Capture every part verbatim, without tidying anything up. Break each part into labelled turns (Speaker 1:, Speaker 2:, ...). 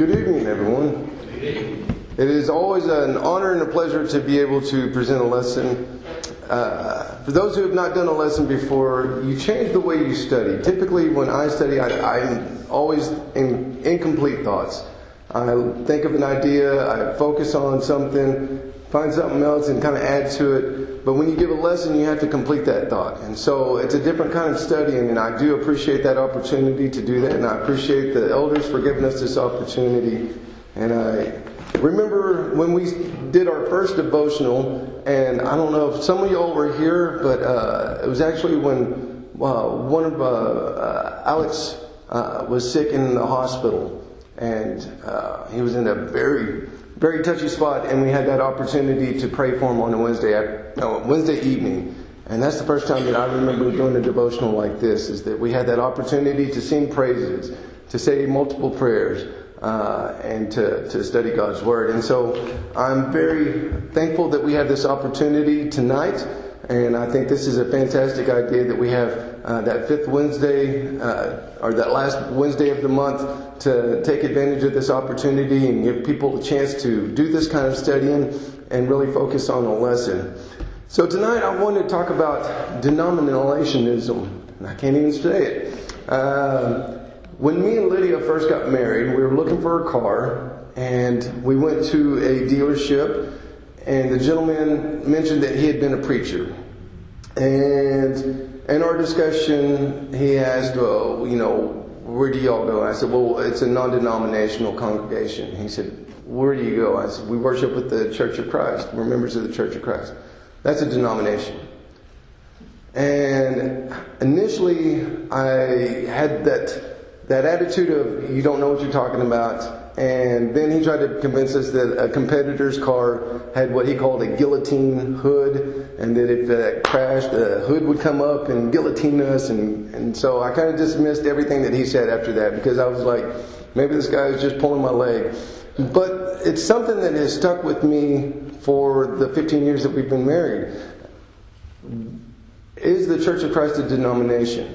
Speaker 1: Good evening, everyone.
Speaker 2: Good evening.
Speaker 1: It is always an honor and a pleasure to be able to present a lesson. Uh, for those who have not done a lesson before, you change the way you study. Typically, when I study, I, I'm always in incomplete thoughts. I think of an idea, I focus on something, find something else, and kind of add to it. But when you give a lesson, you have to complete that thought. And so it's a different kind of studying, and I do appreciate that opportunity to do that. And I appreciate the elders for giving us this opportunity. And I remember when we did our first devotional, and I don't know if some of y'all were here, but uh, it was actually when uh, one of uh, uh, Alex uh, was sick in the hospital. And uh, he was in a very, very touchy spot, and we had that opportunity to pray for him on a Wednesday, no, Wednesday evening. And that's the first time that I remember doing a devotional like this, is that we had that opportunity to sing praises, to say multiple prayers, uh, and to, to study God's Word. And so I'm very thankful that we have this opportunity tonight. And I think this is a fantastic idea that we have uh, that fifth Wednesday, uh, or that last Wednesday of the month, to take advantage of this opportunity and give people a chance to do this kind of studying and really focus on a lesson. So tonight I want to talk about denominationalism. I can't even say it. Uh, when me and Lydia first got married, we were looking for a car, and we went to a dealership. And the gentleman mentioned that he had been a preacher. And in our discussion, he asked, well, you know, where do y'all go? I said, well, it's a non-denominational congregation. He said, where do you go? I said, we worship with the Church of Christ. We're members of the Church of Christ. That's a denomination. And initially, I had that, that attitude of, you don't know what you're talking about. And then he tried to convince us that a competitor's car had what he called a guillotine hood, and that if it crashed, the hood would come up and guillotine us. And, and so I kind of dismissed everything that he said after that, because I was like, maybe this guy is just pulling my leg. But it's something that has stuck with me for the fifteen years that we've been married. Is the Church of Christ a denomination?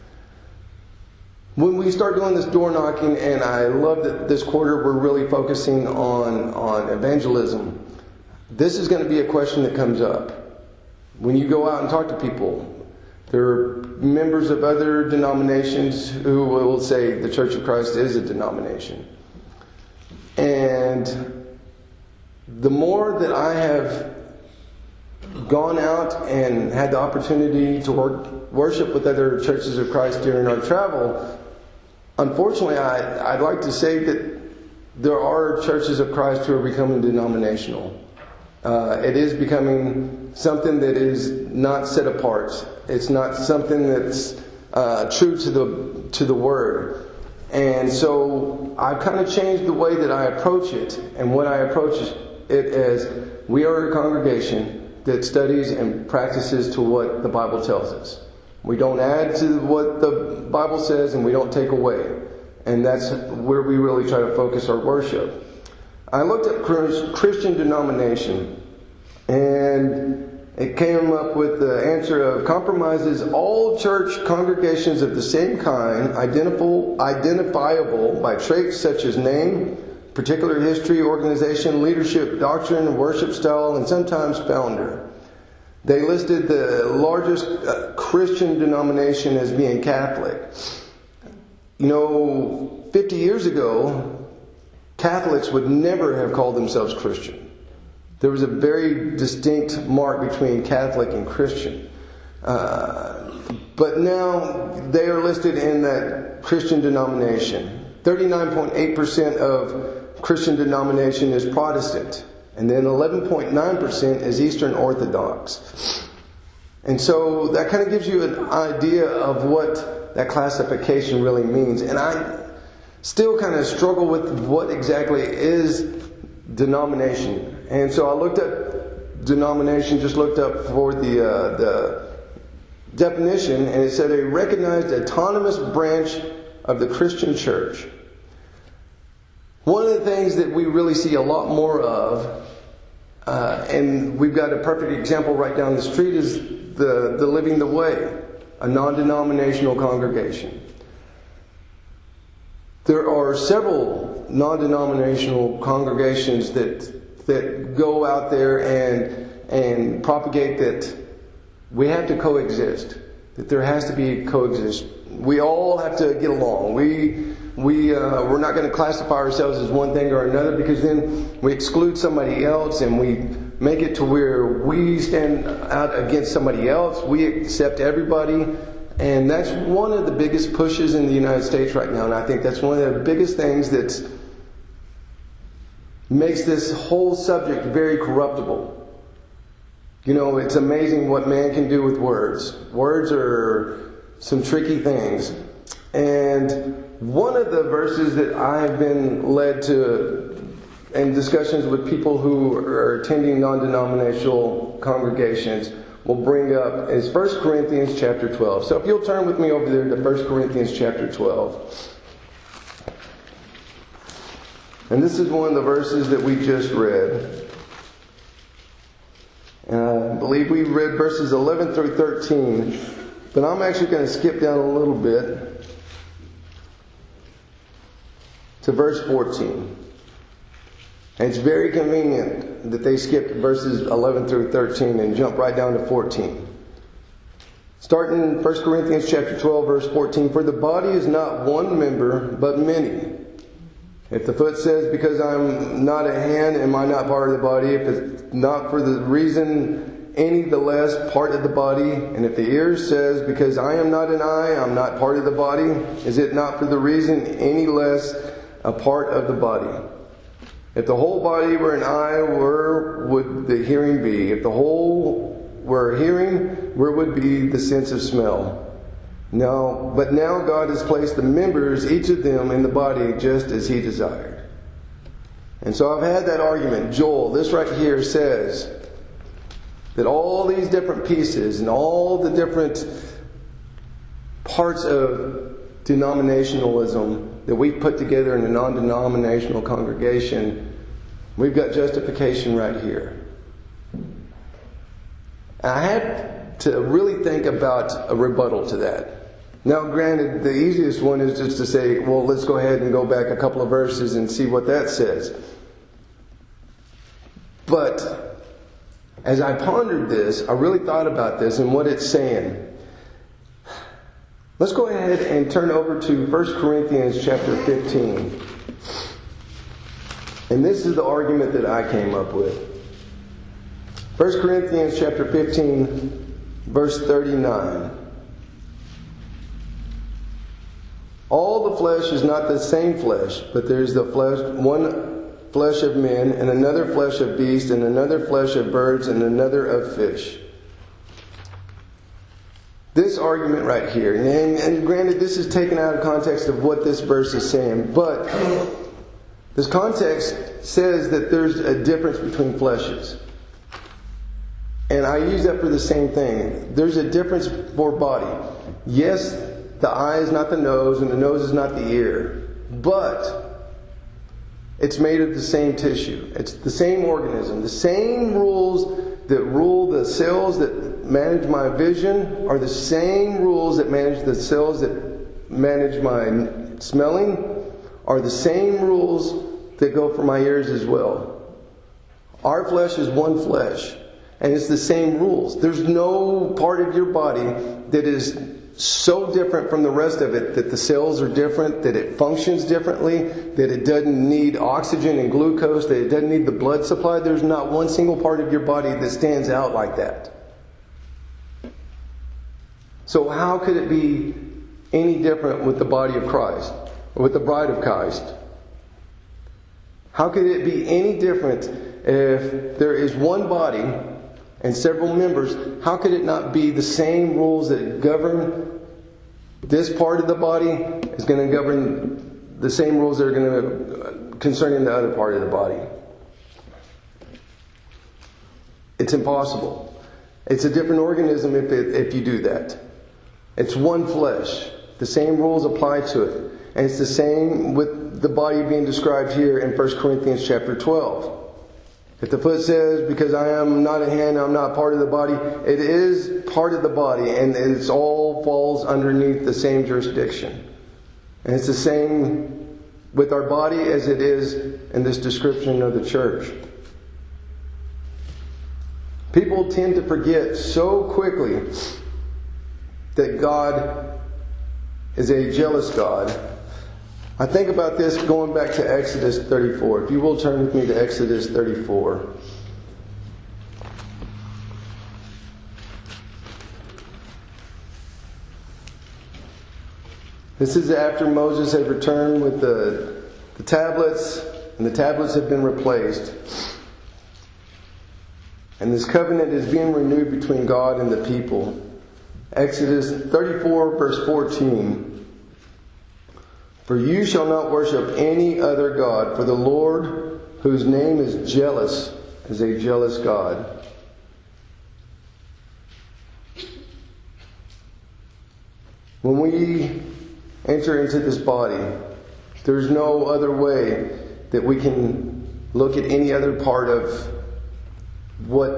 Speaker 1: When we start doing this door knocking, and I love that this quarter we're really focusing on, on evangelism, this is going to be a question that comes up. When you go out and talk to people, there are members of other denominations who will say the Church of Christ is a denomination. And the more that I have gone out and had the opportunity to work, worship with other churches of Christ during our travel, unfortunately, I, I'd like to say that there are churches of Christ who are becoming denominational. Uh, it is becoming something that is not set apart. It's not something that's uh, true to the to the Word. And so I've kind of changed the way that I approach it. And what I approach it as, we are a congregation that studies and practices to what the Bible tells us. We don't add to what the Bible says, and we don't take away. And that's where we really try to focus our worship. I looked at Christian denomination, and it came up with the answer of compromises all church congregations of the same kind, identifiable by traits such as name, particular history, organization, leadership, doctrine, worship style, and sometimes founder. They listed the largest uh, Christian denomination as being Catholic. You know, fifty years ago, Catholics would never have called themselves Christian. There was a very distinct mark between Catholic and Christian. Uh, but now they are listed in that Christian denomination. thirty-nine point eight percent of Christian denomination is Protestant. And then eleven point nine percent is Eastern Orthodox. And so that kind of gives you an idea of what that classification really means. And I still kind of struggle with what exactly is denomination. And so I looked up denomination, just looked up for the uh, the definition, and it said a recognized autonomous branch of the Christian church. One of the things that we really see a lot more of, uh, and we've got a perfect example right down the street, is the, the Living the Way, a non-denominational congregation. There are several non-denominational congregations that that go out there and and propagate that we have to coexist, that there has to be coexist. We all have to get along. We we uh, we're not going to classify ourselves as one thing or another, because then we exclude somebody else and we make it to where we stand out against somebody else. We accept everybody. And that's one of the biggest pushes in the United States right now. And I think that's one of the biggest things that makes this whole subject very corruptible. You know, it's amazing what man can do with words. Words are some tricky things. And one of the verses that I've been led to in discussions with people who are attending non-denominational congregations will bring up is First Corinthians chapter twelve. So if you'll turn with me over there to First Corinthians chapter twelve. And this is one of the verses that we just read. And I believe we read verses eleven through thirteen. But I'm actually going to skip down a little bit to verse fourteen. And it's very convenient that they skipped verses eleven through thirteen and jump right down to fourteen. Starting in First Corinthians chapter twelve, verse fourteen. For the body is not one member, but many. If the foot says, because I'm not a hand, am I not part of the body? If it's not for the reason any the less part of the body. And if the ear says, because I am not an eye, I'm not part of the body. Is it not for the reason any less a part of the body? If the whole body were an eye, where would the hearing be? If the whole were hearing, where would be the sense of smell? No, but now God has placed the members, each of them, in the body just as He desired. And so I've had that argument. Joel, this right here says that all these different pieces and all the different parts of denominationalism that we put together in a non-denominational congregation, we've got justification right here. I had to really think about a rebuttal to that. Now, granted, the easiest one is just to say, well, let's go ahead and go back a couple of verses and see what that says. But as I pondered this, I really thought about this and what it's saying. Let's go ahead and turn over to First Corinthians chapter fifteen. And this is the argument that I came up with. First Corinthians chapter fifteen, verse thirty-nine. All the flesh is not the same flesh, but there is the flesh, one flesh of men, and another flesh of beasts, and another flesh of birds, and another of fish. This argument right here, and, and granted this is taken out of context of what this verse is saying, but this context says that there's a difference between fleshes. And I use that for the same thing. There's a difference for body. Yes, the eye is not the nose and the nose is not the ear, but it's made of the same tissue. It's the same organism. The same rules that rule the cells that manage my vision are the same rules that manage the cells that manage my smelling, are the same rules that go for my ears as well. Our flesh is one flesh, and it's the same rules. There's no part of your body that is so different from the rest of it that the cells are different, that it functions differently, that it doesn't need oxygen and glucose, that it doesn't need the blood supply. There's not one single part of your body that stands out like that. So how could it be any different with the body of Christ, or with the bride of Christ? How could it be any different if there is one body and several members? How could it not be the same rules that govern this part of the body is going to govern the same rules that are going to concerning the other part of the body? It's impossible. It's a different organism if it, if you do that. It's one flesh. The same rules apply to it. And it's the same with the body being described here in First Corinthians chapter twelve. If the foot says, because I am not a hand, I'm not part of the body, it is part of the body, and it all falls underneath the same jurisdiction. And it's the same with our body as it is in this description of the church. People tend to forget so quickly that God is a jealous God. I think about this going back to Exodus thirty-four. If you will turn with me to Exodus thirty-four. This is after Moses had returned with the, the tablets, and the tablets have been replaced. And this covenant is being renewed between God and the people. Exodus thirty-four, verse fourteen. For you shall not worship any other God, for the Lord, whose name is jealous, is a jealous God. When we enter into this body, there's no other way that we can look at any other part of what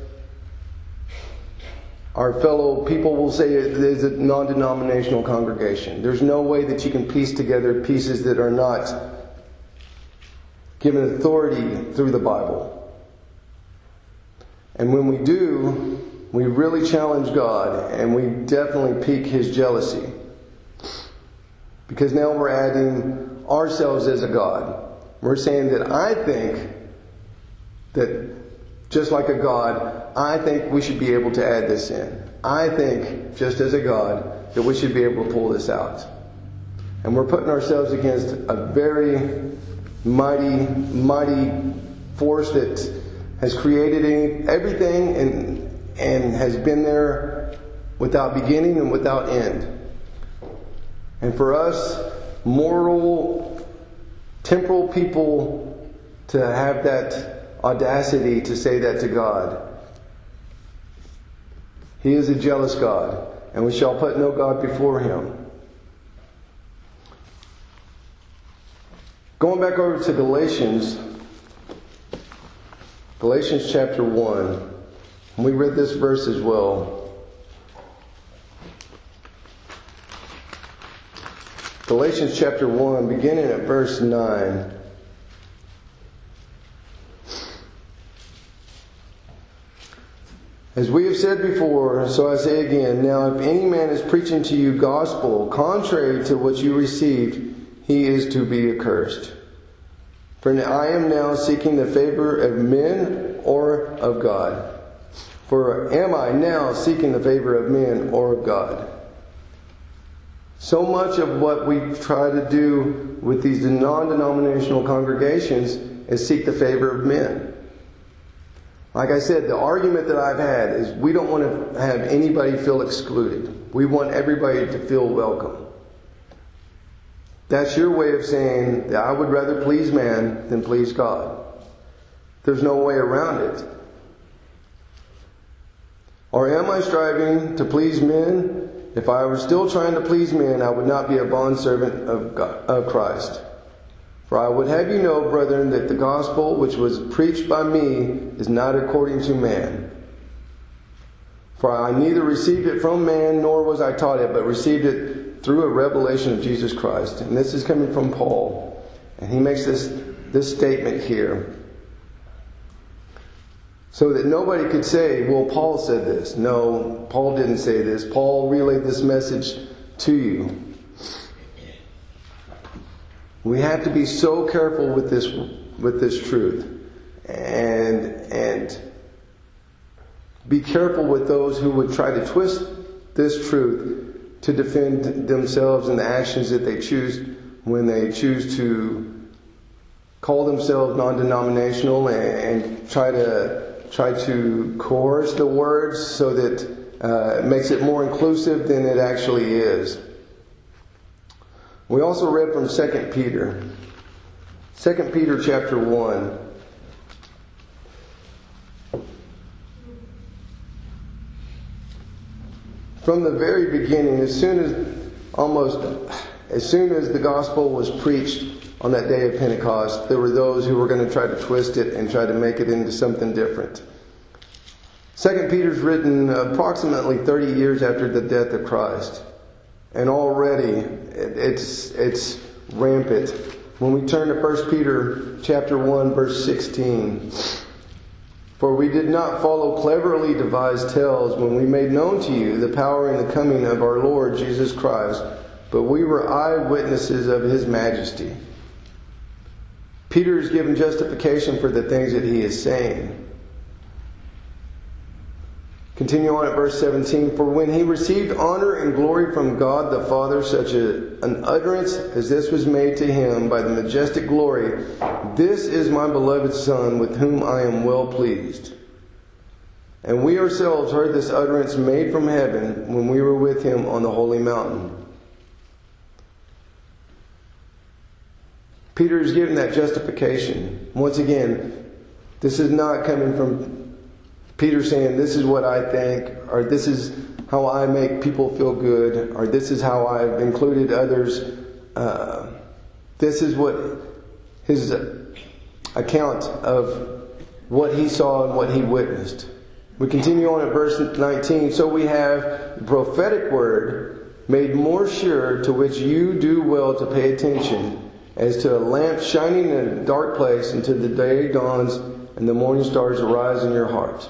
Speaker 1: our fellow people will say is a non-denominational congregation. There's no way that you can piece together pieces that are not given authority through the Bible. And when we do, we really challenge God, and we definitely pique His jealousy. Because now we're adding ourselves as a God. We're saying that I think that just like a God, I think we should be able to add this in. I think, just as a God, that we should be able to pull this out. And we're putting ourselves against a very mighty, mighty force that has created everything and, and has been there without beginning and without end. And for us, moral, temporal people, to have that audacity to say that to God. He is a jealous God, and we shall put no God before Him. Going back over to Galatians, Galatians chapter one, we read this verse as well. Galatians chapter one, beginning at verse nine. As we have said before, so I say again, now if any man is preaching to you gospel contrary to what you received, he is to be accursed. For I am now seeking the favor of men or of God. For am I now seeking the favor of men or of God? So much of what we try to do with these non-denominational congregations is seek the favor of men. Like I said, the argument that I've had is we don't want to have anybody feel excluded. We want everybody to feel welcome. That's your way of saying that I would rather please man than please God. There's no way around it. Or am I striving to please men? If I were still trying to please men, I would not be a bondservant of God, of Christ. For I would have you know, brethren, that the gospel which was preached by me is not according to man. For I neither received it from man, nor was I taught it, but received it through a revelation of Jesus Christ. And this is coming from Paul. And he makes this, this statement here. So that nobody could say, well, Paul said this. No, Paul didn't say this. Paul relayed this message to you. We have to be so careful with this with this truth. And and be careful with those who would try to twist this truth to defend themselves and the actions that they choose when they choose to call themselves non-denominational and, and try to try to coerce the words so that uh, it makes it more inclusive than it actually is. We also read from Second Peter. Second Peter chapter one. From the very beginning, as soon as almost as soon as the gospel was preached on that day of Pentecost, there were those who were going to try to twist it and try to make it into something different. Second Peter's written approximately thirty years after the death of Christ. And already it's it's rampant when we turn to First Peter chapter one, verse sixteen. For we did not follow cleverly devised tales when we made known to you the power and the coming of our Lord Jesus Christ, but we were eyewitnesses of His majesty. Peter is given justification for the things that he is saying. Continue on at verse seventeen. For when he received honor and glory from God the Father, such a, an utterance as this was made to him by the majestic glory, this is my beloved Son, with whom I am well pleased. And we ourselves heard this utterance made from heaven when we were with him on the holy mountain. Peter is given that justification. Once again, this is not coming from Peter saying, this is what I think, or this is how I make people feel good, or this is how I've included others. Uh, this is what his account of what he saw and what he witnessed. We continue on at verse nineteen. So we have the prophetic word made more sure, to which you do well to pay attention, as to a lamp shining in a dark place until the day dawns and the morning stars arise in your heart.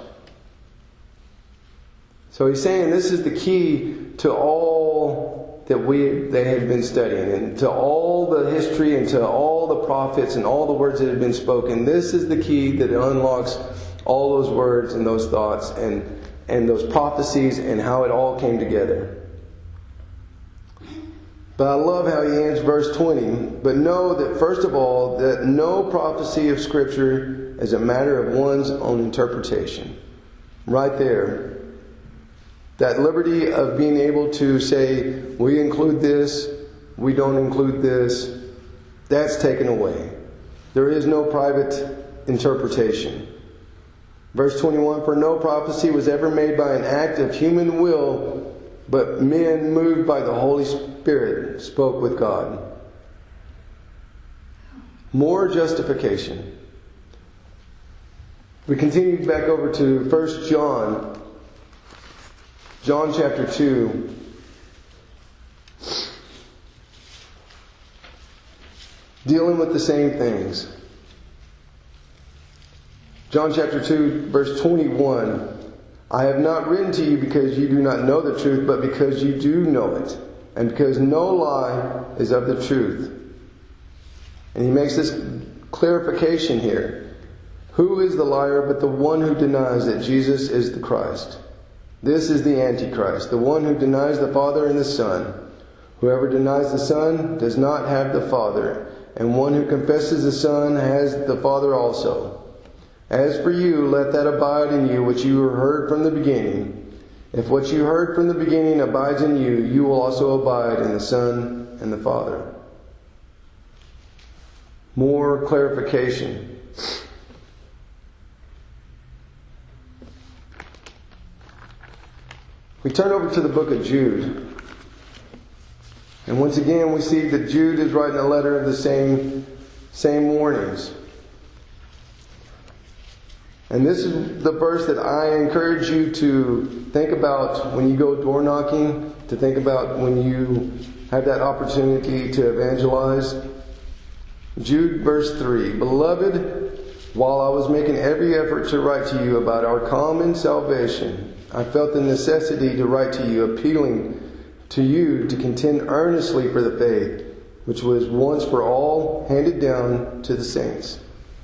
Speaker 1: So he's saying this is the key to all that we they had been studying, and to all the history, and to all the prophets and all the words that had been spoken. This is the key that unlocks all those words and those thoughts and, and those prophecies and how it all came together. But I love how he ends verse twenty. But know that first of all, that no prophecy of Scripture is a matter of one's own interpretation. Right there. That liberty of being able to say, we include this, we don't include this, that's taken away. There is no private interpretation. Verse twenty-one, for no prophecy was ever made by an act of human will, but men moved by the Holy Spirit spoke with God. More justification. We continue back over to First John. John chapter two. Dealing with the same things. John chapter two, verse twenty-one. I have not written to you because you do not know the truth, but because you do know it, and because no lie is of the truth. And he makes this clarification here. Who is the liar but the one who denies that Jesus is the Christ? This is the Antichrist, the one who denies the Father and the Son. Whoever denies the Son does not have the Father, and one who confesses the Son has the Father also. As for you, let that abide in you which you heard from the beginning. If what you heard from the beginning abides in you, you will also abide in the Son and the Father. More clarification. We turn over to the book of Jude. And once again we see that Jude is writing a letter of the same, same warnings. And this is the verse that I encourage you to think about when you go door knocking, to think about when you have that opportunity to evangelize. Jude verse three. Beloved, while I was making every effort to write to you about our common salvation, I felt the necessity to write to you, appealing to you to contend earnestly for the faith, which was once for all handed down to the saints.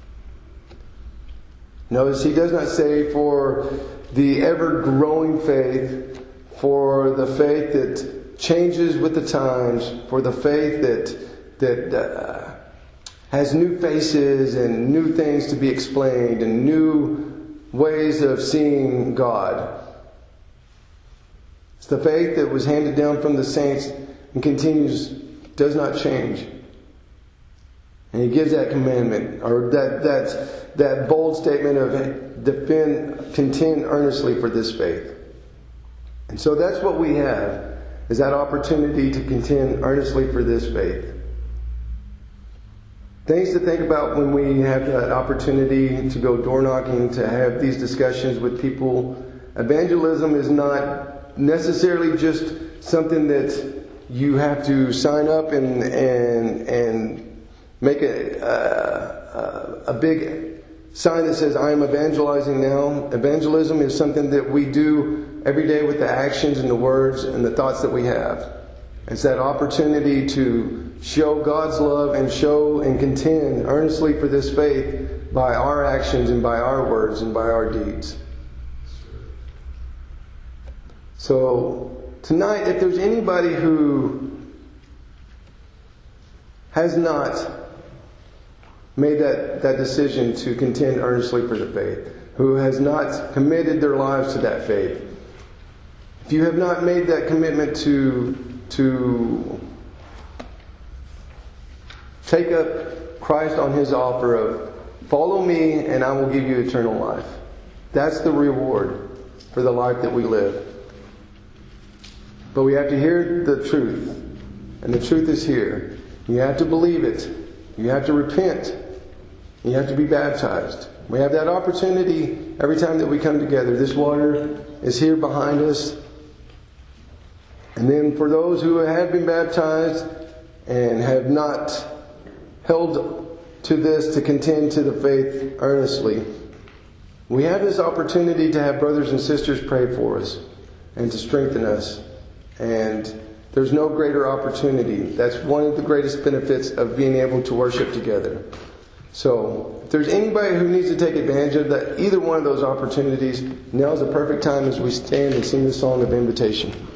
Speaker 1: Notice he does not say for the ever-growing faith, for the faith that changes with the times, for the faith that that uh, has new faces and new things to be explained and new ways of seeing God. It's the faith that was handed down from the saints and continues, does not change. And he gives that commandment, or that that that bold statement of defend, contend earnestly for this faith. And so that's what we have, is that opportunity to contend earnestly for this faith. Things to think about when we have that opportunity to go door knocking, to have these discussions with people. Evangelism is not necessarily just something that you have to sign up and and and make a, a, a big sign that says, I am evangelizing now. Evangelism is something that we do every day with the actions and the words and the thoughts that we have. It's that opportunity to show God's love and show and contend earnestly for this faith by our actions and by our words and by our deeds. So tonight, if there's anybody who has not made that, that decision to contend earnestly for the faith, who has not committed their lives to that faith, if you have not made that commitment to to take up Christ on His offer of follow me and I will give you eternal life. That's the reward for the life that we live. But we have to hear the truth. And the truth is here. You have to believe it. You have to repent. You have to be baptized. We have that opportunity every time that we come together. This water is here behind us. And then for those who have been baptized and have not held to this to contend to the faith earnestly, we have this opportunity to have brothers and sisters pray for us and to strengthen us. And there's no greater opportunity. That's one of the greatest benefits of being able to worship together. So if there's anybody who needs to take advantage of that, either one of those opportunities, now's the perfect time as we stand and sing the song of invitation.